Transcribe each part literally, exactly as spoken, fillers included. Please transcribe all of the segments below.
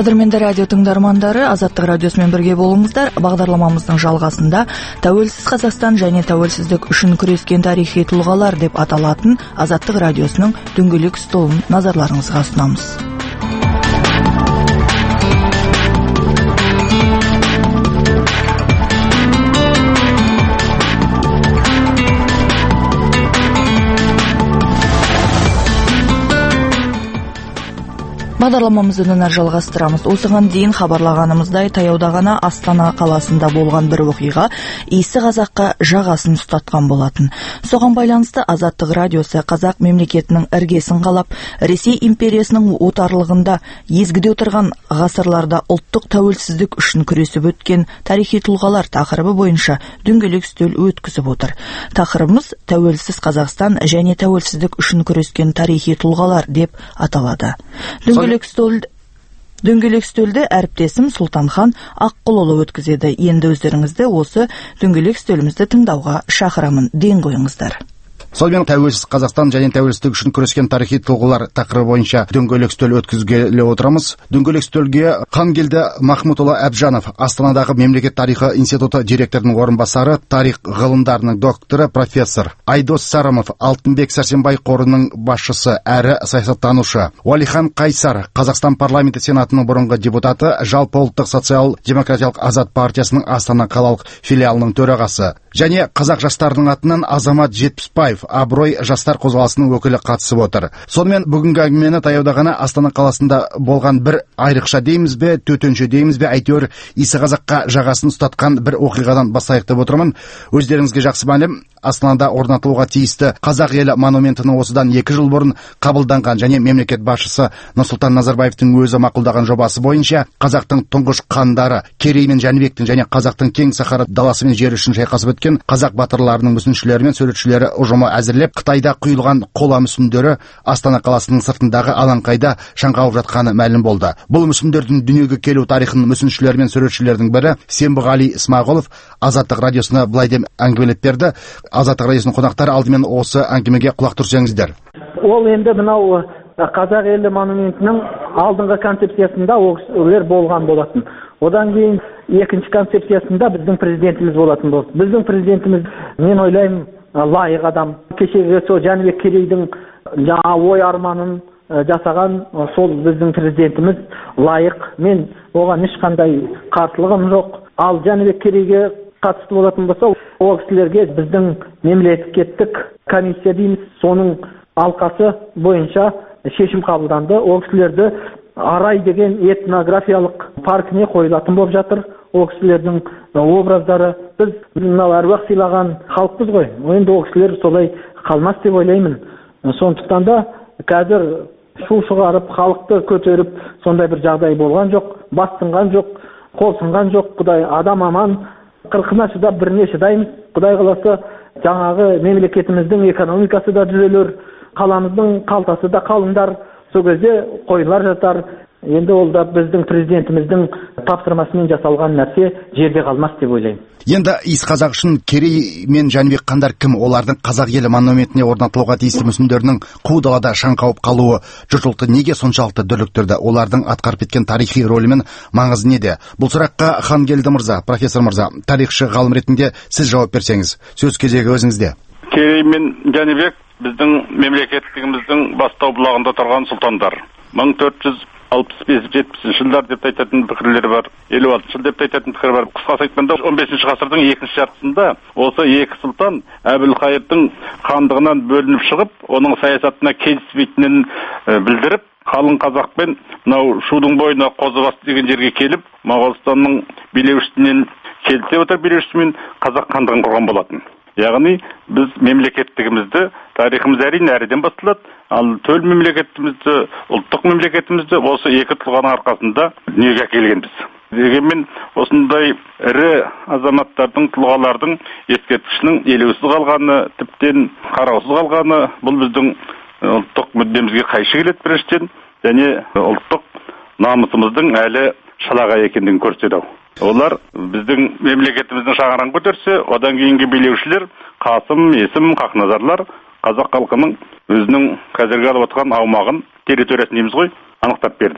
Қадірменді радио тыңдармандары, Азаттық радиосымен бірге болыңыздар. Бағдарламамыздың жалғасында Тәуелсіз Қазақстан және тәуелсіздік үшін күрескен тарихи тұлғалар деп аталатын Азаттық радиосының дөңгелек столын назарларыңызға ұсынамыз. Бағдарламамызды дінар жалғастырамыз. Осыған дейін хабарлағанымыздай, таяуда ғана Астана қаласында болған бір оқиға иісі қазаққа жағасын ұстатқан болатын. Соған байланысты Азаттық радиосы қазақ мемлекетінің іргесін қалап, Ресей империясының отарлығында езгіде отырған ғасырларда ұлттық тәуелсіздік үшін күресіп өткен тарихи тұлғалар тақырыбы бойынша дөңгелек үстел өткізіп отыр. Тақырыбымыз Тәуелсіз Қазақстан және тәуелсіздік үшін күрескен тарихи тұлғалар деп аталады. Дөңгелек Дөңгелек үстелді әріптесім Сұлтанхан Аққұлұлы өткізеді. Енді өздеріңізді осы дөңгелек үстелімізді тыңдауға шақырамын. Ден қойыңыздар. Сонымен Тәуелсіз Қазақстан және тәуелсіздік үшін күрескен тарихи тұлғалар тақырыбы бойынша дөңгелек үстел өткізгелі отырамыз. Дөңгелек үстелге Хангелді Махмутұлы Әбжанов, Астанадағы Мемлекет тарихы институты директорының орынбасары, тарих ғылымдарының докторы, профессор Айдос Сарымов, Алтынбек Сәрсенбай қорының басшысы әрі саясаттанушы, Уәлихан Қайсар, Қазақстан парламенті сенатының бұрынғы депутаты, Жалпы ұлттық социал-демократиялық Азат партиясының Астана қалалық филиалының төрағасы, және қазақ жастарының атынан Азамат Жетпісбаев, Абырой жастар қозғалысының өкілі қатысып отыр. Сонымен бүгінгі әңгімені таяуда ғана Астана қаласында болған бір айрықша дейміз бе, төтенше дейміз бе, әйтеуір иісі қазаққа жағасын ұстатқан бір оқиғадан бастайық деп отырмын. Өздеріңізге жақсы мәлім, Астанада орнатылуға тиісті Қазақ елі монументінің осыдан екі жыл бұрын қабылданған және мемлекет басшысы Нұрсұлтан Назарбаевтың өзі мақұлдаған жобасы бойынша қазақтың тұңғыш хандары Керей мен Жәнібектің және қазақтың кең Сахара даласы мен жері үшін шайқасып өткен қазақ батырларының мүсіншілері мен суретшілері ұжымы әзірлеп, Қытайда құйылған қола мүсіндері Астана қаласының сыртындағы алаңқайда шаңқауып жатқаны мәлім болды. Бұл мүсіндердің дүниеге келу тарихын мүсіншілер мен суретшілердің бірі Сембіғали Исмағұлов Азаттық радиосына былай деп әңгімелеп берді. Азаттық радиосының қонақтары, алдымен осы әңгімеге құлақ түрсеңіздер. Ол енді мынау қазақ елі монументінің алдыңғы концепциясында олар болған болатын. Одан кейін екінші концепциясында біздің президентіміз болатын болды. Біздің президентіміз, мен ойлаймын, лайық адам. Кешегі сол Жәнібек Керейдің жаңа ой арманын жасаған сол біздің президентіміз лайық. Мен оған ешқандай қарсылығым жоқ. Ал Жәнібек Керейге қатысты болатын болса, ол кісілерге біздің мемлекеттік комиссия дейміз, соның алқасы бойынша шешім қабылданды. Ол кісілерді Арай деген этнографиялық паркіне қойылатын болып жатыр. Ол кісілердің образдары, біз мынау әруақ сыйлаған халықпыз ғой. Енді ол кісілер солай қалмас деп ойлаймын. Сондықтан да қазір шу шығарып, халықты көтеріп, сондай бір жағдай болған жоқ, бастынған жоқ, қол сынған жоқ. Құдай адам аман, қырқына шыдап біріне шыдаймыз. Құдай қаласа жаңағы мемлекетіміздің экономикасы да түзелер, қаламыздың қалтасы да қалыңдар. Сол кезде қойылар жатар. Енді ол да біздің президентіміздің тапсырмасымен жасалған нәрсе жерде қалмас деп ойлаймын. Енді иіс қазақ үшін Керей мен Жәнібек хандар кім? Олардың қазақ елі монументіне орнатылуға тиісті мүсіндерінің қу далада шаңқауып қалуы жұртшылықты неге соншалықты дүрліктірді? Олардың атқарып кеткен тарихи рөлі мен маңызы неде? Бұл сұраққа Хангелді мырза, профессор мырза, тарихшы ғалым ретінде сіз жауап берсеңіз. Сөз кезегі өзіңізде. Керей мен Жәнібек біздің мемлекеттігіміздің бастау бұлағында тұрған сұлтандар. мың төрт жүз алпыс бес жетпісінші жылдар деп айтатын пікірлер бар, елу алтыншы жыл деп айтатын пікір бар. Қысқасы айтқанда он бесінші ғасырдың екінші жартысында осы екі сұлтан Әбілқайырдың хандығынан бөлініп шығып, оның саясатына келіспейтінін білдіріп, қалың қазақпен мынау шудың бойына Қозыбасы деген жерге келіп, Моғолстанның билеушісінен келісе отыр билеушісімен қазақ хандығын құрған болатын. Яғни біз мемлекеттігімізді, тарихымыз әрине әріден басталады, ал төл мемлекетімізді, ұлттық мемлекетімізді осы екі тұлғаның арқасында дүниеге әкелгенбіз. Дегенмен осындай ірі азаматтардың, тұлғалардың ескерткішінің елеусіз қалғаны, тіптен қараусыз қалғаны, бұл біздің ұлттық мүддемізге қайшы келеді біріншіден, және ұлттық намысымыздың әлі шалағай екендігін көрсетеді. Олар біздің мемлекетіміздің шаңырағын көтерсе, одан кейінгі билеушілер Қасым, Есім, Хақназарлар қазақ халқының өзінің қазіргі алып отырған аумағын, территориясын дейміз ғой, анықтап берді.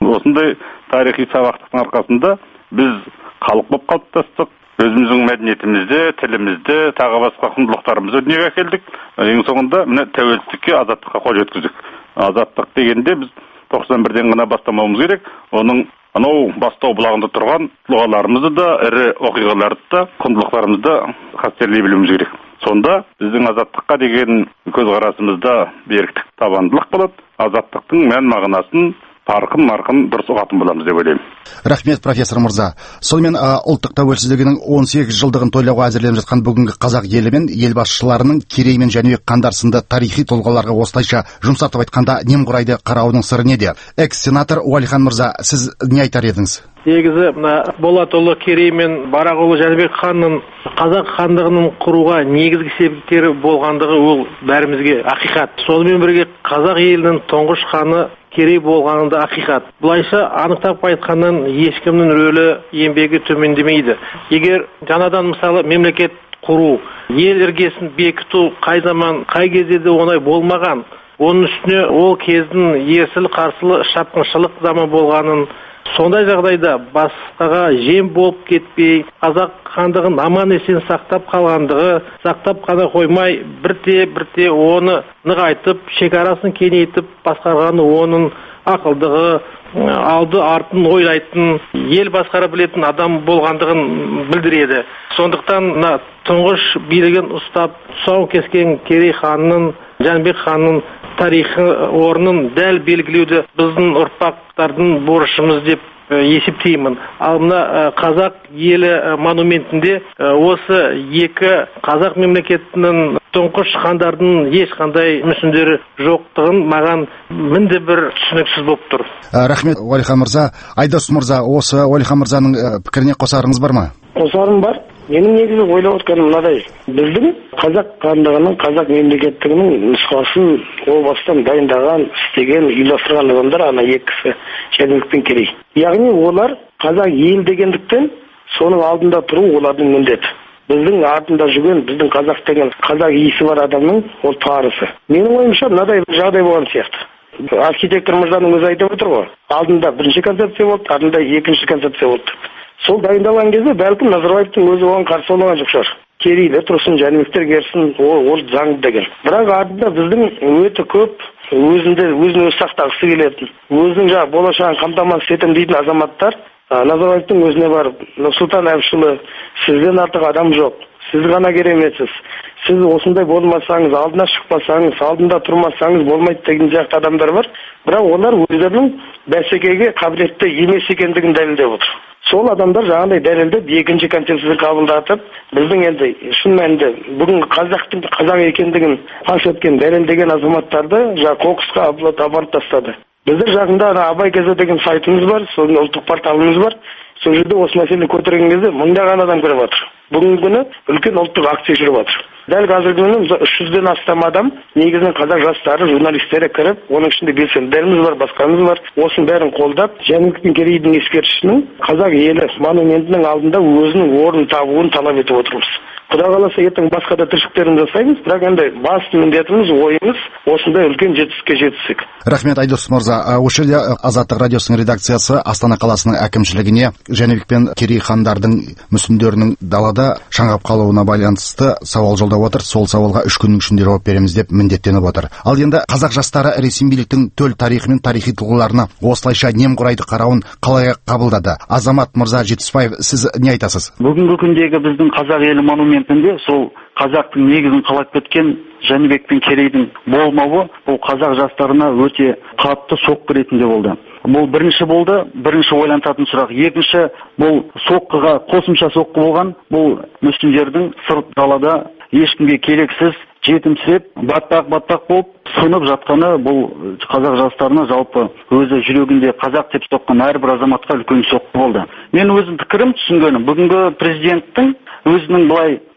Осындай тарихи сабақтықтың арқасында біз халық болып қалыптастық. Өзіміздің мәдениетімізде, тілімізде, тағы басқа құндылықтарымызды дүниеге әкелдік. Ең соңында міне тәуелсіздікке, азаттыққа қол жеткіздік. Азаттық дегенде біз тоқсан бірден ғана бастамауымыз керек. Оның анау бастау бұлағында тұрған тұлғаларымызды да, ірі оқиғаларды да, құндылықтарымызды да қастерлей білуіміз керек. Сонда біздің азаттыққа деген көзқарасымызда беріктік, табандылық болады. Азаттықтың мән мағынасын парқын марқын дұрыс ұғатын боламыз деп ойлаймын. Рахмет, профессор мырза. Сонымен ұлттық тәуелсіздігінің он сегіз жылдығын тойлауға әзірленіп жатқан бүгінгі қазақ елі мен ел басшыларының Керей мен Жәнібек хандар сынды тарихи тұлғаларға осылайша жұмсартып айтқанда немқұрайды қарауының сыры неде? Экс-сенатор Уәлихан мырза, сіз не айтар едіңіз? Негізі Болатұлы Керей мен Барақұлы Жәнібек ханның қазақ хандығының құруға негізгі себептері болғандығы ол бәрімізге ақиқат. Сонымен бірге қазақ елінің тұңғыш ханы Керей болғанында ақиқат. Бұлайша анықтап айтқаннан ешкімнің рөлі, еңбегі төмендемейді. Егер жаңадан мысалы мемлекет құру, ел іргесін бекіту қай заман, қай кезде де оңай болмаған. Оның үстіне ол кездің ерсілі қарсылы шапқыншылық заман болғанын, сондай жағдайда басқаға жем болып кетпей, қазақ хандығын аман есен сақтап қалғандығы, сақтап қана қоймай, бірте-бірте оны нығайтып, шекарасын кеңейтіп басқарғаны оның ақылдығы, алды артын ойлайтын, ел басқара білетін адам болғандығын білдіреді. Сондықтан тұңғыш билігін ұстап, тұсауын кескен Керей ханның, Жәнібек ханның тарихы орнын дәл белгілеуді біздің ұрпақтардың борышымыз деп есептеймін. Ал мына қазақ елі монументінде осы екі қазақ мемлекетінің тұңғыш хандардың ешқандай мүсіндері жоқтығын маған мінді бір түсініксіз болып тұр. Рахмет, Уәлихан мырза. Айдос мырза, осы Уәлихан мырзаның пікіріне қосарыңыз бар ма? Қосарым бар. Менің негізі ойлап отырғаным мынадай. Біздің қазақ хандығының, қазақ мемлекеттігінің нұсқасын о бастан дайындаған, істеген, үйластырған адамдар ана екі кісі, Жәнібек пен Керей. Яғни олар қазақ ел дегендіктен соның алдында тұру олардың міндеті. Біздің артында жүрген, біздің қазақ деген қазақ иісі бар адамның ол парызы. Менің ойымша мынадай жағдай болған сияқты. Архитектор мырзаның өзі айтып отыр ғой. Алдында бірінші концепция болды, артында екінші концепция болды. Сол дайындалған кезде бәлкім Назарбаевтың өзі оған қарсы болған жоқ шығар. Керейлер тұрсын, Жәнібектер керсін, ол, ол заңды деген. Бірақ артында біздің өте көп өзінде өзін өзі сақтағысы келетін, өзінің жаңа болашағын қамтамасыз етемін дейтін азаматтар Назарбаевтың өзіне барып, Нұрсұлтан Әбішұлы, сізден артық адам жоқ, сіз ғана кереметсіз, сіз осындай болмасаңыз, алдына шықпасаңыз, алдында тұрмасаңыз болмайды деген сияқты адамдар бар. Бірақ олар өздерінің бәсекеге қабілетті емес екендігін дәлелдеп отыр. Сол адамдар жаңағыдай дәлелдеп екінші концепцияны қабылдатып, біздің енді шын мәнінде бүгін қазақтың қазақ екендігін паш еткен, дәлелдеген азаматтарды жаңа қоқысқа апарып тастады. Біздер жақында Абай газеті деген сайтымыз бар, соның ұлттық порталымыз бар. Сол жерде осы мәселені көтерген кезде мыңдаған адам кіріп жатыр. Бүгінгі күні үлкен ұлттық акция жүріп жатыр. Дәл қазіргі күні үш жүзден астам адам, негізінен қазақ жастары, журналистері кіріп, оның ішінде белсенділеріміз бар, басқамыз бар. Осының бәрін қолдап, Жәнібек пен Керейдің ескерткішінің қазақ елі монументінің алдында өзінің орнын табуын талап етіп отырмыз. Құда қаласа ертең басқа да тіршіліктерін жасаймыз, бірақ енді басты міндетіміз, ойымыз осындай үлкен жетістікке жетсек. Рахмет, Айдос мырза. Осы жерде Азаттық радиосының редакциясы Астана қаласының әкімшілігіне Жәнібек пен Керей хандардың мүсіндерінің далада шаңғап қалуына байланысты сауал жолдап отыр. Сол сауалға үш күннің ішінде жауап береміз деп міндеттеніп отыр. Ал енді қазақ жастары ресми биліктің төл тарихы мен тарихи тұлғаларына осылайша немқұрайды қарауын қалай қабылдады? Азамат мырза Жетісбаев, сіз не айтасыз? Бүгінгі күндегі біздің қазақ елі монументінде сол қазақтың негізін қалап кеткен Жәнібек пен Керейдің болмауы бұл қазақ жастарына өте қатты соққы ретінде болды. Бұл бірінші болды, бірінші ойлантатын сұрақ. Екінші, бұл соққыға қосымша соққы болған, бұл мүсіндердің сырт далада ешкімге керексіз, жетімсіреп, баттақ-баттақ болып сынып жатқаны бұл қазақ жастарына жалпы өзі жүрегінде қазақ деп соққан әрбір азаматқа үлкен соққы болды. Мен өзім пікірім түсінгенім, бүгінгі президенттің өзінің былай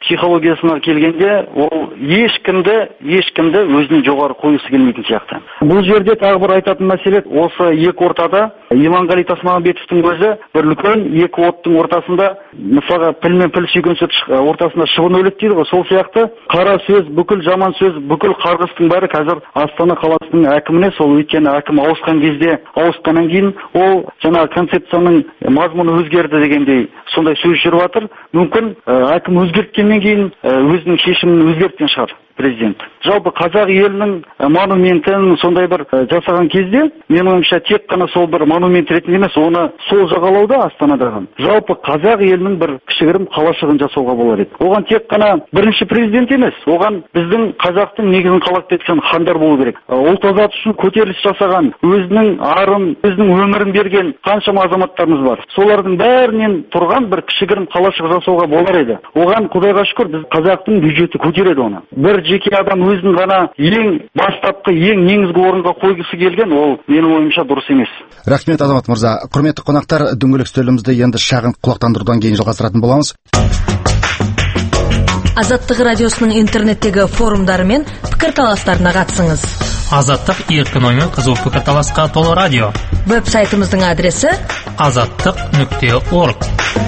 психологиясына келгенде ол ешкімді ешкімді өзінен жоғары қойғысы келмейтін сияқты. Бұл жерде тағы бір айтатын мәселе, осы екі ортада Иманғали Тасмағамбетовтің өзі бір үлкен екі оттың ортасында, мысалға піл мен піл сүйгенсіп ортасында шыбын өледі дейді ғой, сол сияқты қара сөз, бүкіл жаман сөз, бүкіл қарғыстың бәрі қазір Астана қаласының әкіміне, сол өйткені әкім ауысқан кезде, ауысқаннан кейін ол жаңа концепцияның мазмұны өзгерді дегендей сондай сөз жүріп жатыр. Мүмкін әкім өзгерткеннен кейін өзінің шешімін өзгерткен шығар президент. Жалпы қазақ елінің монументін сондай бір жасаған кезде, менің ойымша тек қана сол бір монумент ретінде емес, оны сол жағалауда Астанадағы жалпы қазақ елінің бір кішігірім қалашығын жасауға болар еді. Оған тек қана бірінші президент емес, оған біздің қазақтың негізін қалап кеткен хандар болу керек. Ұлт азат үшін көтеріліс жасаған, өзінің арын, өзінің өмірін берген қаншама азаматтарымыз бар. Солардың бәрінен тұрған бір кішігірім қалашық жасауға болар еді. Оған Құдайға шүкір, біз қазақтың бюджеті көтереді оны. Бір жеке адам өзін ғана ең бастапқы, ең негізгі орынға қойғысы келген, ол менің ойымша дұрыс емес. Рахмет, Азамат мырза. Құрметті қонақтар, дөңгелек үстелімізді енді шағын құлақтандырудан кейін жалғастыратын боламыз. Азаттық радиосының интернеттегі форумдары мен пікірталастарына қатысыңыз. Азаттық еркін ой мен қызу пікірталасқа толы радио. Веб-сайтымыздың адресі азаттық нүкте орг.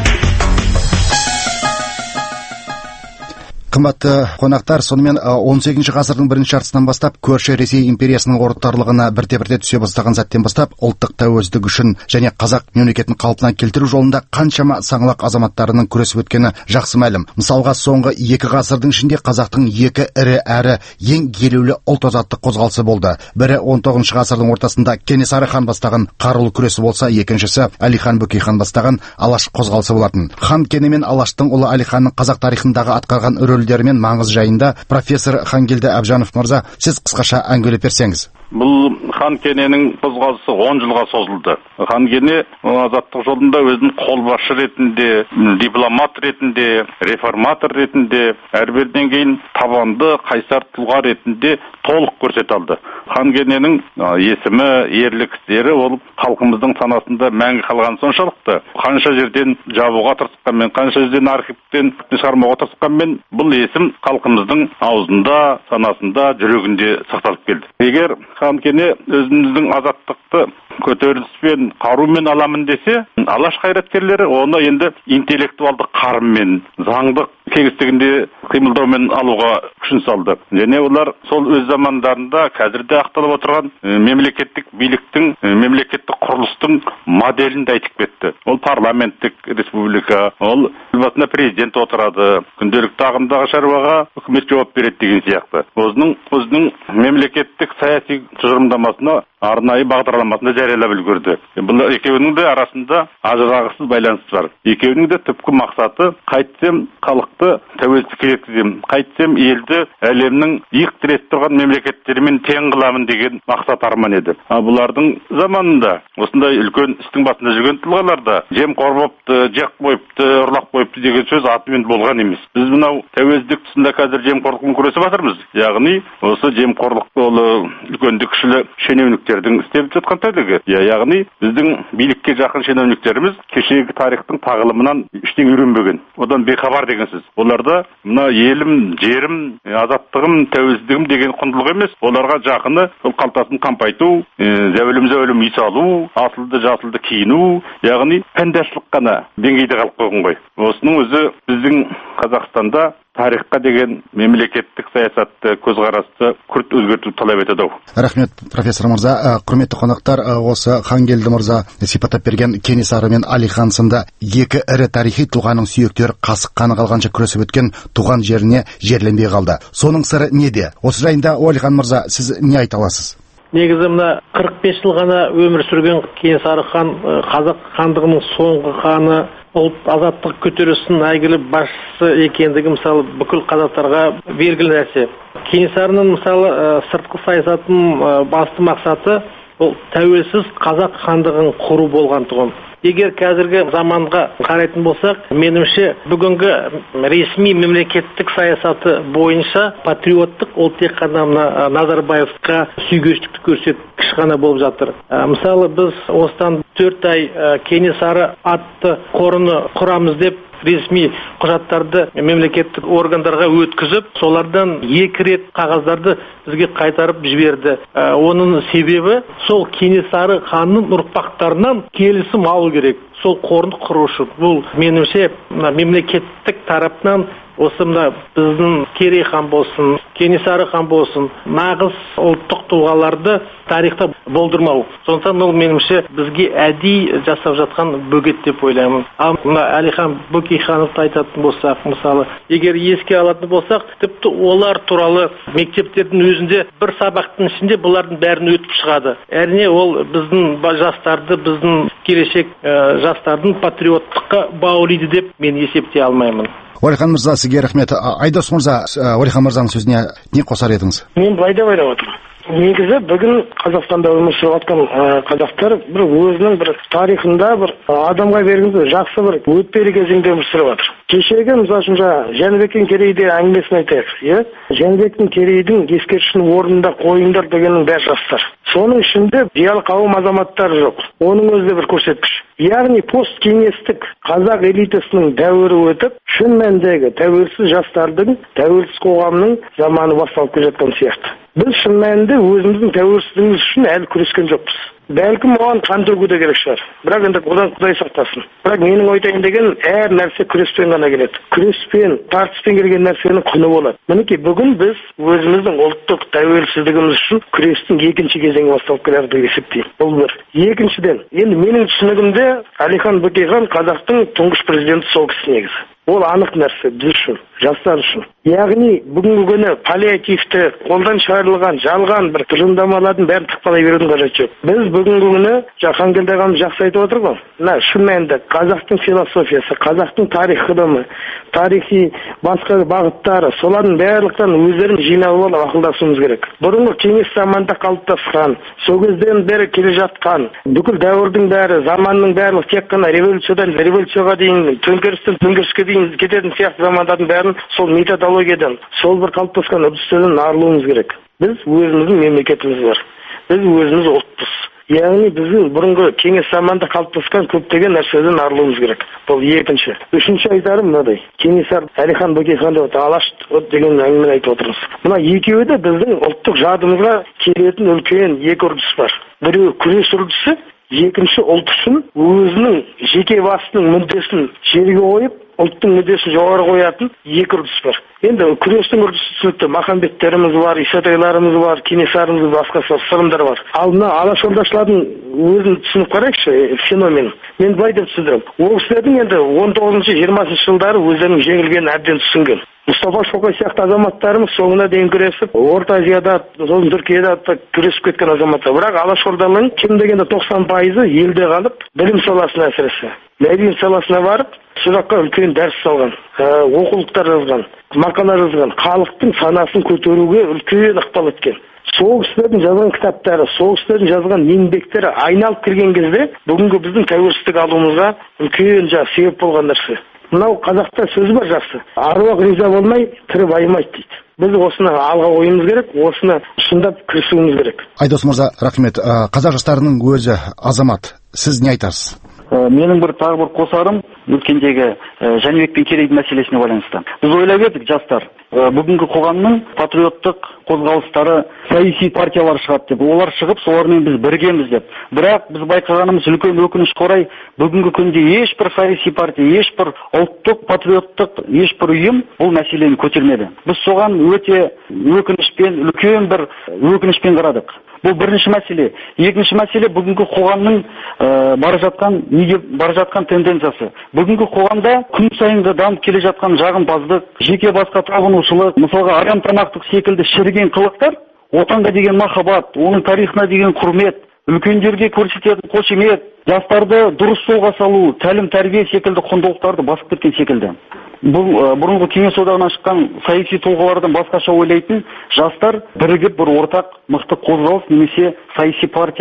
Қымбатты қонақтар, сонымен он сегізінші ғасырдың бірінші жартысынан бастап көрші Ресей империясының орынтарлығына бірте-бірте түсе бастаған сәттен бастап ұлттық тәуелсіздік үшін және қазақ мемлекетін қалпына келтіру жолында қаншама саңлақ азаматтарының күресіп өткені жақсы мәлім. Мысалға, соңғы екі ғасырдың ішінде қазақтың екі ірі әрі ең елеулі ұлт азаттық қозғалысы болды. Бірі он тоғызыншы ғасырдың ортасында Кенесары хан бастаған қарулы күресі болса, екіншісі Әлихан Бөкейхан бастаған Алаш қозғалысы болатын. Хан Кене мен Алаштың ұлы Әлиханның қазақ тарихындағы атқарған рөлдері мен маңыз жайында профессор Хангелді Әбжанов мырза, сіз қысқаша әңгімелеп берсеңіз. Бұл Хан Кененің қозғалысы он жылға созылды. Хан Кене азаттық жолында өзін қолбасшы ретінде, дипломат ретінде, реформатор ретінде, әрбірден кейін табанды қайсар тұлға ретінде толық көрсете алды. Хан Кененің есімі, ерлік істері ол халқымыздың санасында мәңгі қалған соншалықты. Қанша жерден жабуға тырысқанмен, қанша жерден архивтен шығармауға тырысқанмен, бұл есім халқымыздың аузында, санасында, жүрегінде сақталып келді. Егер Хан Кене өзіміздің азаттықты көтеріліспен, қарумен аламын десе, Алаш қайраткерлері оны енді интеллектуалдық қарыммен, заңдық кеңістігінде қимылдаумен алуға күшін салды. Және олар сол өз замандарында қазірде ақталып отырған мемлекеттік биліктің, мемлекеттік құрылыстың моделін де айтып кетті. Ол парламенттік республика, ол басында президент отырады, күнделікті ағымдағы шаруаға үкімет жауап береді деген сияқты. Өзінің өзінің мемлекеттік саяси тұжырымдамасына арнайы бағдарламасында жариялап үлгерді. Бұл екеуінің де арасында ажырағысыз байланыс бар. Екеуінің де түпкі мақсаты қайтсем халықты тәуелсіздікке жеткіземін, қайтсем елді әлемнің иық тіресіп тұрған мемлекеттерімен тең қыламын деген мақсат арман еді. А бұлардың заманында осындай үлкен істің басында жүрген тұлғаларда жемқор болыпты, жек қойыпты, ұрлап қойыпты деген сөз атымен болған емес. Біз мынау тәуелсіздік тұсында қазір жемқорлықпен күресіп жатырмыз. Яғни осы жемқорлық ол үлкенді кішілі шенеуніктердің істеп жатқан тірлігі. Яғни біздің билікке жақын шенеуніктеріміз кешегі тарихтың тағылымынан ештеңе үйренбеген. Одан бейхабар деген сөз. Оларда мына елім, жерім, азаттығым, тәуелсіздігім деген құндылық емес. Оларға жақыны сол қалтасын қампайту, зәулім зәулім үй салу, асылды жасылды киіну, яғни пәндашылық қана деңгейде қалып қойған ғой. Осының өзі біздің Қазақстанда тарихқа деген мемлекеттік саясатты, көзқарасты күрт өзгерту талап етеді. Рахмет, профессор мырза. Құрметті қонақтар, осы Хангелді мырза сипаттап берген Кенесары мен Әлихан сынды екі ірі тарихи тұлғаның сүйектері қасық қаны қалғанша күресіп өткен туған жеріне жерленбей қалды. Соның сыры неде? Осы жайында Әлихан мырза, сіз не айта аласыз? Негізі мына қырық бес жыл ғана өмір сүрген Кенесары хан қазақ хандығының соңғы ханы, ұлт азаттық көтерілісінің әйгілі басшысы екендігі мысалы бүкіл қазақтарға белгілі нәрсе. Кенесарының мысалы сыртқы саясатының басты мақсаты ол тәуелсіз қазақ хандығын құру болған тұғын. Егер қазіргі заманға қарайтын болсақ, меніңше бүгінгі ресми мемлекеттік саясаты бойынша патриоттық ол тек қана Назарбаевқа сүйгештікті көрсеткіш ғана болып жатыр. Мысалы біз осыдан төрт ай Кенесары атты қорыны құрамыз деп ресми құжаттарды мемлекеттік органдарға өткізіп, солардан екі рет қағаздарды бізге қайтарып жіберді. Оның себебі сол Кенесары ханның ұрпақтарынан келісім алу керек. Сол қорын құрушы. Бұл меніңше мемлекеттік тарапынан осы мына біздің Керей хан болсын, Кенесары хан болсын, нағыз ұлттық тұлғаларды тарихта болдырмау. Сондықтан ол меніңше бізге әдейі жасап жатқан бөгет деп ойлаймын. Ал мына Әлихан Бөкейхановты айтатын болсақ, мысалы, егер еске алатын болсақ, тіпті олар туралы мектептердің өзінде бір сабақтың ішінде бұлардың бәрін өтіп шығады. Әрине ол біздің жастарды, біздің келешек жастардың патриоттыққа баулиды деп мен есептей алмаймын. Уәлихан мырза, сізге рахмет. Айдос мырза, Уәлихан мырзаның сөзіне не қосар едіңіз? Мен былай деп ойлап отырмын. Негізі бүгін Қазақстанда өмір сүріп жатқан қазақтар бір өзінің бір тарихында бір адамға берген жақсы бір өтпелі кезеңде өмір сүріп жатыр. Кешегі мысалы үшін Жәнібек пен Керейде әңгімесін айтайық, иә? Жәнібек пен Керейдің ескерткішінің орнында қойыңдар дегеннің бәрі жастар. Соның ішінде зиялы қауым азаматтары жоқ. Оның өзі бір көрсеткіш. Яғни посткеңестік қазақ элитасының дәуірі өтіп, шын мәніндегі тәуелсіз жастардың, тәуелсіз қоғамның заманы басталып келе жатқан сияқты. Біз шын мәнінде өзіміздің тәуелсіздігіміз үшін әлі күрескен жоқпыз. Бәлкім оған қан төгу де керек шығар. Бірақ енді одан Құдай сақтасын. Бірақ менің айтайын деген әр нәрсе күреспен ғана келеді. Күреспен, тартыспен келген нәрсенің құны болады. Мінекей бүгін біз өзіміздің ұлттық тәуелсіздігіміз үшін күрестің екінші кезеңі басталып келе жатыр деп есептеймін. Бұл бір. Екіншіден, енді менің түсінігімде Әлихан Бөкейхан қазақтың тұңғыш президенті сол кісі негізі. Ол анық нәрсе біз үшін, жастар үшін. Яғни бүгінгі күні паллиативті, қолдан шығарылған, жалған бір тұжырымдамалардың бәрін тықпалай берудің қажеті жоқ. Біз бүгінгі күні Жахангелді ағамыз жақсы айтып отыр ғой. Мына шын мәнінде қазақтың философиясы, қазақтың тарих ғылымы, тарихи басқа бағыттары, солардың барлықтан өздерін жинап алып ақылдасуымыз керек. Бұрынғы кеңес заманында қалыптасқан, сол кезден бері келе жатқан, бүкіл дәуірдің бәрі, заманның барлығы тек қана революциядан революцияға дейін, төңкерістен төңкеріске дейін кететін сияқты замандардың бәрін сол методологиядан, сол бір қалыптасқан үрдістерден арылуымыз керек. Біз өзіміздің мемлекетіміз бар. Біз өзіміз ұлтпыз. Яғни біздің бұрынғы кеңес заманында қалыптасқан көптеген нәрседен арылуымыз керек. Бұл екінші. Үшінші айтарым мынадай. Кенесары Әлихан Бөкейханды алаш деген әңгімені айтып отырмыз. Мына екеуі де біздің ұлттық жадымызға келетін үлкен екі үрдіс бар. Біреуі күрес үрдісі, екінші ұлт үшін өзінің жеке басының мүддесін жерге қойып, ұлттың мүддесін жоғары қоятын екі үрдіс бар. Енді күрестің үрдісі түсінікті. Махамбеттеріміз бар, Исатайларымыз бар, Кенесарымыз, басқасы сырымдар бар. Ал мына алашордашылардың өзін түсініп қарайықшы, феномен. Мен былай деп түсіндірем. Ол кісілердің енді он тоғызыншы жиырмасыншы жылдары өздерінің жеңілгенін әбден түсінген. Мұстафа Шоқай сияқты азаматтарымыз соңына дейін күресіп, Орта Азияда, Түркияда күресіп кеткен азаматтар. Бірақ алашорданың кем дегенде тоқсан пайызы елде қалып, білім саласына әсіресе, мәдениет саласына барып, сұраққа үлкен дәріс салған, оқулықтар жазған, мақала жазған, халықтың санасын көтеруге үлкен ықпал еткен. Сол кісілердің жазған кітаптары, сол кісілердің жазған еңбектері айналып келген кезде бүгінгі біздің тәуелсіздік алуымызға үлкен жа себеп болған нәрсе. Мынау қазақта сөз бар жақсы. Аруақ риза болмай, тірі байымайды дейді. Біз осыны алға қоюымыз керек, осыны шындап кірісуіміз керек. Айдос мырза, рахмет. Қазақ жастарының өзі азамат. Сіз не айтасыз? Менің бір тағы бір қосарым өткендегі Жәнібек пен Керейдің мәселесіне байланысты. Біз ойлап едік жастар, бүгінгі қоғамның патриоттық қозғалыстары саяси партиялар шығады деп, олар шығып солармен біз біргеміз деп. Бірақ біз байқағанымыз үлкен өкінішке орай, бүгінгі күнде ешбір саяси партия, ешбір ұлттық патриоттық ешбір ұйым бұл мәселені көтермеді. Біз соған өте өкінішпен, үлкен бір өкінішпен қарадық. Бұл бірінші мәселе. Екінші мәселе бүгінгі қоғамның ә, бара жатқан, неге бара жатқан тенденциясы. Бүгінгі қоғамда күн сайынғы дамып келе жатқан жағымпаздық, жеке басқа табынушылық, мысалға арам тамақтық секілді шіріген қылықтар, отанға деген махаббат, оның тарихына деген құрмет, үлкендерге көрсететін қошемет, жастарды дұрыс жолға салу, тәлім тәрбие секілді құндылықтарды басып кеткен секілді. Бұл бұрынғы кеңес одағынан шыққан саяси тұлғалардан басқаша ойлайтын жастар бірігіп бір ортақ мықты қозғалыс немесе саяси партия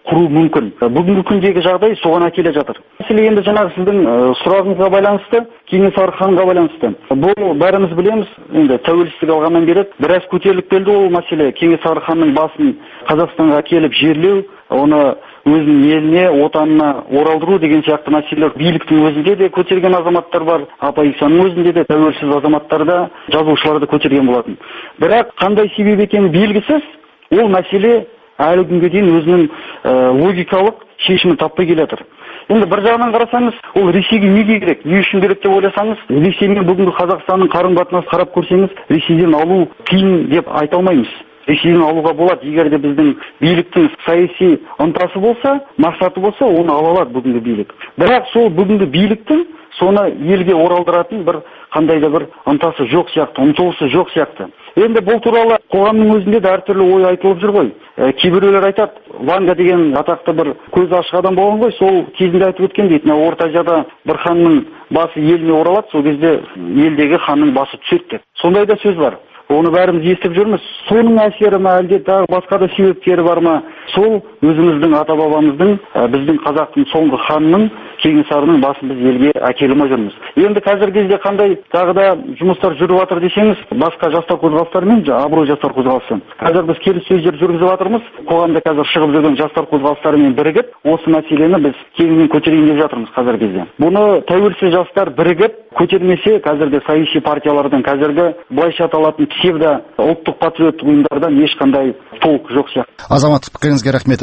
құру мүмкін. Бүгінгі күндегі жағдай соған әкеле жатыр. Мәселе енді жаңағы сіздің сұрағыңызға байланысты, Кенесары ханға байланысты. Бұл бәріміз білеміз, енді тәуелсіздік алғаннан бері біраз көтеріліп келді ол мәселе. Кенесары ханның басын Қазақстанға келіп жерлеу, оны өзінің еліне, отанына оралдыру деген сияқты мәселелер биліктің өзінде де көтерген азаматтар бар, оппозицияның өзінде де, тәуелсіз азаматтар да, жазушылар да көтерген болатын. Бірақ қандай себеп екені белгісіз, ол мәселе әлі күнге дейін өзінің логикалық шешімін таппай келе жатыр. Енді бір жағынан қарасаңыз, ол Ресейге неге керек, не үшін керек деп ойласаңыз, Ресеймен бүгінгі Қазақстанның қарым-қатынасын қарап көрсеңіз, Ресейден алу қиын деп айта алмаймыз. Ресейден алуға болады, егер де біздің биліктің саяси ынтасы болса, мақсаты болса, оны ала алады бүгінгі билік. Бірақ сол бүгінгі биліктің соны елге оралдыратын бір қандай да бір ынтасы жоқ сияқты, ұмтылысы жоқ сияқты. Енді бұл туралы қоғамның өзінде де әртүрлі ой айтылып жүр ғой. Ә, кейбіреулер айтады, Ванга деген атақты бір көзі ашық адам болған ғой, сол кезінде айтып өткен дейді. Орта Азияда бір ханның басы еліне оралады, сол кезде елдегі ханның басы түседі деп. Сондай да сөз бар. Оны бәріміз естіп жүрміз. Соның әсері ма, әлде тағы басқа да себептері бар ма? Сол өзіміздің ата-бабамыздың, біздің қазақтың соңғы ханның, Кенесарының басын біз елге әкеліп жүрміз. Енді қазіргі кезде қандай тағы да жұмыстар жүріп жатыр десеңіз, басқа жастар қозғалыстарымен, абырой жастар қозғалысы. Қазір біз келіссөздер жүргізіп жатырмыз. Қоғамда қазір шығып жүрген жастар қозғалыстарымен бірігіп, осы мәселені біз кеңінен көтерейін деп жатырмыз қазіргі кезде. Бұны тәуелсіз жастар бірігіп көтермесе, қазіргі саяси партиялардан, қазіргі былайша аталатын псевдо ұлттық патриоттық ұйымдардан ешқандай толық жоқ сияқты. Азаматтық пікіріңізге рахмет.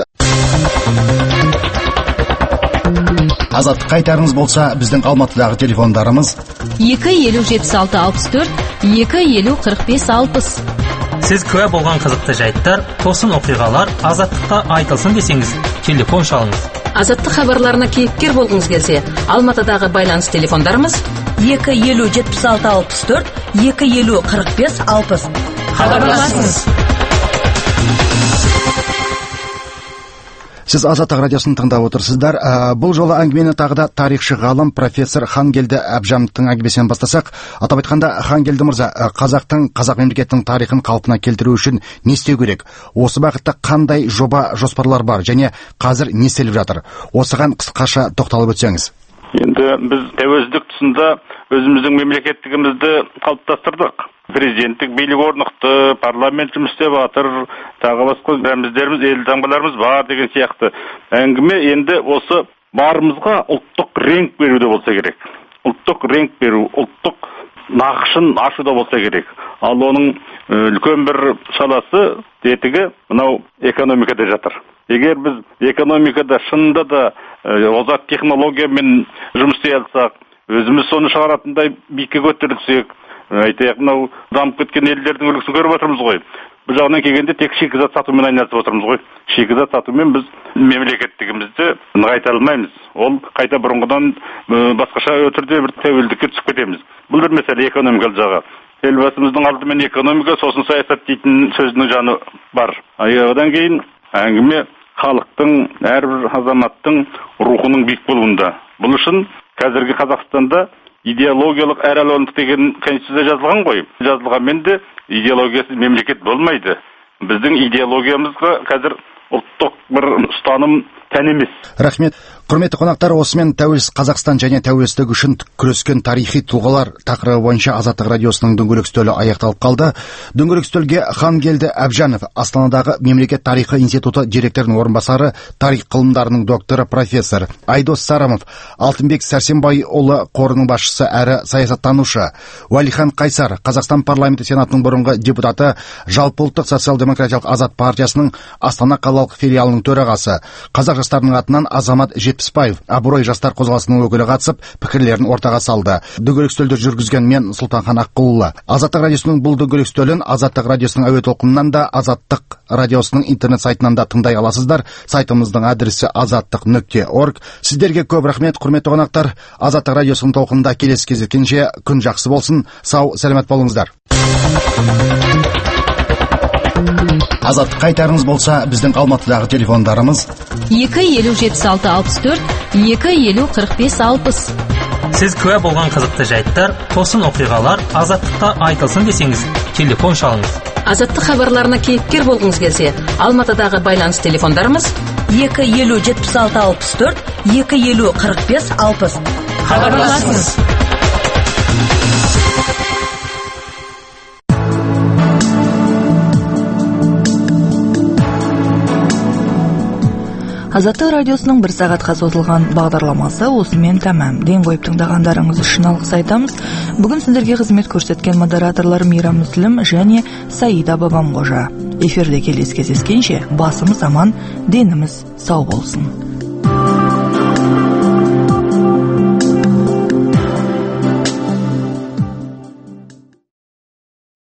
Азаттық қайтарыңыз болса, біздің Алматыдағы телефондарымыз екі елу жетпіс алты алпыс төрт, екі елу қырық бес алпыс. Сіз куә болған қызықты жайттар, тосын оқиғалар Азаттыққа айтылсын десеңіз, телефон шалыңыз. Азаттық хабарларына кейіпкер болғыңыз келсе, Алматыдағы байланыс телефондарымыз екі елу жетпіс алты алпыс төрт, екі елу қырық бес алпыс. Хабарласыңыз. Сіз Азаттық радиосын тыңдап отырсыздар. Бұл жолы әңгімені тағы да тарихшы ғалым профессор Хангелді Әбжановтың әңгімесінен бастасақ, атап айтқанда, Хангелді мырза, қазақтың, қазақ мемлекетінің тарихын қалпына келтіру үшін не істеу керек? Осы бағытта қандай жоба, жоспарлар бар және қазір не істеліп жатыр? Осыған қысқаша тоқталып өтсеңіз. Енді біз тәуелсіздік тұсында өзіміздің мемлекеттігімізді қалыптастырдық. Президенттік билік орнықты, парламент жұмыс істеп жатыр, тағы басқа рәміздеріміз, елтаңбаларымыз бар деген сияқты. Әңгіме енді осы барымызға ұлттық реңк беруде болса керек. Ұлттық реңк беру, ұлттық нақышын ашуда болса керек. Ал оның үлкен бір саласы, тетігі мынау экономикада жатыр. Егер біз экономикада шынында да озат технологиямен жұмыс істей алсақ, өзіміз соны шығаратындай биікке көтерілсек, айтайық, мынау дамып кеткен елдердің үлгісін көріп отырмыз ғой. Бұл жағынан келгенде тек шикізат сатумен айналысып отырмыз ғой. Шикізат сатумен біз мемлекеттігімізді нығайта алмаймыз. Ол қайта бұрынғыдан басқаша түрде бір тәуелдікке түсіп кетеміз. Бұл бір мәселе, экономикалық жағы. Елбасымыздың алдымен экономика, сосын саясат дейтін сөзінің жаны бар. Одан кейін әңгіме халықтың, әрбір азаматтың рухының биік болуында. Бұл үшін қазіргі Қазақстанда идеологиялық әралуандық деген конституция жазылған ғой. Жазылғанмен де идеологиясыз мемлекет болмайды. Біздің идеологиямызға қазір ұлттық бір ұстаным тән емес. Рахмет. Құрметті қонақтар, осымен тәуелсіз Қазақстан және тәуелсіздік үшін күрескен тарихи тұлғалар тақырыбы бойынша Азаттық радиосының дөңгелек үстелі аяқталып қалды. Дөңгелек үстелге Хангелді Әбжанов, Астанадағы Мемлекет тарихы институты директорының орынбасары, тарих ғылымдарының докторы, профессор, Айдос Сарамов, Алтынбек Сәрсенбайұлы қорының басшысы әрі саясаттанушы, Уәлихан Қайсар, Қазақстан парламенті сенатының бұрынғы депутаты, Жалпыұлттық социал-демократиялық Азат партиясының Астана қалалық филиалының төрағасы, қазақ жастарының атынан Азамат Жетпісбаев, абырой жастар қозғалысының өкілі қатысып, пікірлерін ортаға салды. Дөңгелек үстелді жүргізген мен Сұлтанхан Аққұлұлы. Азаттық радиосының бұл дөңгелек үстелін Азаттық радиосының әуе толқынынан да, Азаттық радиосының интернет сайтынан да тыңдай аласыздар. Сайтымыздың адресі азаттық нүкте орг. Сіздерге көп рахмет, құрметті қонақтар. Азаттық радиосының толқынында келесі кездескенше күн жақсы болсын. Сау, сәлемет болыңыздар. Азаттық қайтарыңыз болса, біздің Алматыдағы телефондарымыз екі елу жетпіс алты алпыс төрт, екі елу қырық бес алпыс. Сіз куә болған қызықты жайттар, тосын оқиғалар Азаттыққа айтылсын десеңіз, телефон шалыңыз. Азаттық хабарларына кейіпкер болғыңыз келсе, Алматыдағы байланыс телефондарымыз екі елу жетпіс алты алпыс төрт, екі елу қырық бес алпыс. Хабарласыңыз. Азаттық радиосының бір сағатқа созылған бағдарламасы осымен тәмам. Ден қойып тыңдағандарыңыз үшін алғыс айтамыз. Бүгін сіздерге қызмет көрсеткен модераторлар Мейрам Мүслім және Саида Бабамқожа. Эфирде келесі кездескенше басымыз аман, деніміз сау болсын.